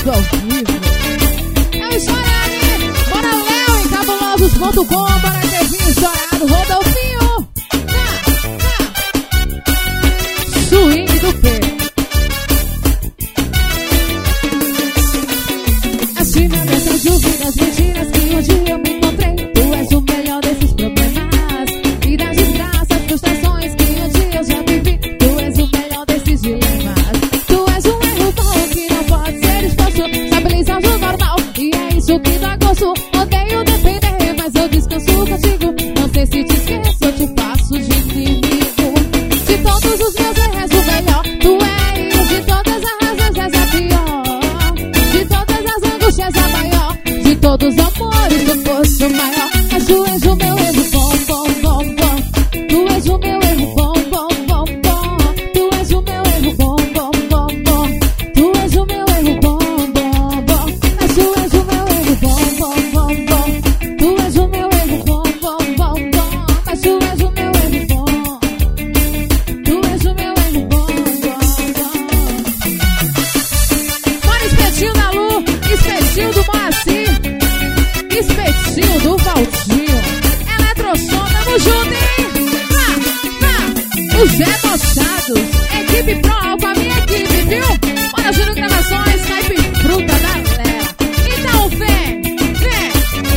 Rodo ao vivo. É isso aí. Bora Léo em cabulosos.com. Bora Kevinho estourado. Rodolfinho. Swing do P. Assim na mesa de ouvir as mentiras que um dia eu me encontrei. Tu és o melhor desses problemas e das desgraças, frustrações que um dia eu já vivi. Tu és o melhor desses dilemas. Tu és um erro bom que não pode ser exposto. Estabilizar o normal e é isso que dá gosto. Odeio depender, mas eu descanso contigo. Não sei se te esqueço, eu te faço de inimigo. De todos os meus erros, o melhor tu és. De todas as razões, és a pior. De todas as angústias, a maior. De todos os amores, tu foste o maior. Mas tu és o meu erro bom, bom, bom, bom. Tu és o meu erro bom, bom, bom, bom. Tu és o meu erro bom, bom, bom, bom. Tu és o meu erro bom, bom, bom. Mas tu és o meu erro bom, bom, bom, bom. Tu és o meu erro bom, bom, bom, bom. Mas tu és o meu erro bom. Tu és o meu erro bom, bom, bom. Bora, espetinho da Lu, espetinho do Moacir, espetinho do Valdinho. Eletrosom, tamo junto, hein? O Zé Mochados, equipe Pro, com a minha equipe, viu? Bora, Júnior Gravações, Skype Fruta da galera. Então vem, vem.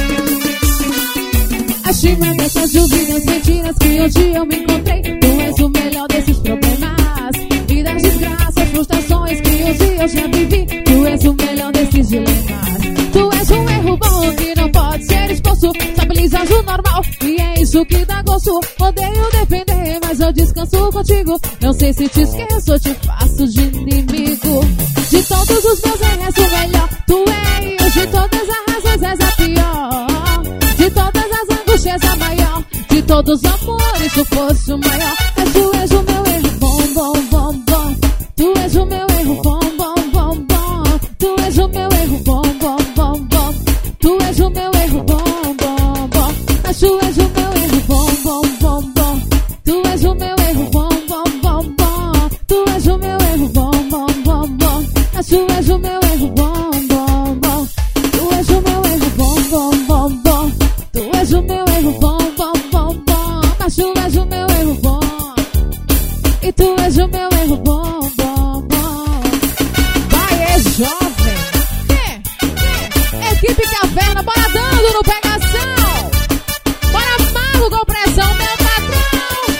Achei-me dessas dúvidas, mentiras que um dia eu me encontrei. Tu és o melhor desses problemas e das desgraças, frustrações que um dia eu já vivi. Tu és o melhor desses dilemas. Tu és um erro bom que não pode ser exposto. Estabilizas o normal e é isso que dá gosto. Odeio depender, mas eu descanso contigo. Não sei se te esqueço, eu te faço de inimigo. De todos os meus erros, o melhor tu és. De todas as razões, és a pior. De todas as angústias, a maior. De todos os amores, tu foste o maior. Mas tu és o meu erro bom, bom, bom, bom. Tu és o meu erro bom, bom, bom, bom. Tu és o meu erro bom, bom, bom, bom. Tu és o meu erro bom, bom, bom. Mas tu és o meu erro bom, bom, bom, bom. Tu és o meu erro bom, bom, bom, bom. Tu és o meu erro bom, bom, bom, bom. Mas tu és o meu erro bom, bom, bom. Tu és o meu erro bom, bom, bom, bom. Tu és o meu erro bom, bom, bom, bom. Mas tu és o meu erro bom. E tu és o meu erro bom, bom, bom. Vai, é jovem. Equipe Caverna, bora dando no pegação. Bora mago com pressão, meu patrão.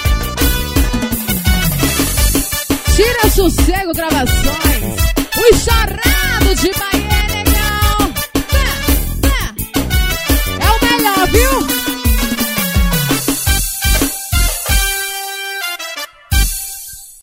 Tira sossego gravações. O estourado de Bahia.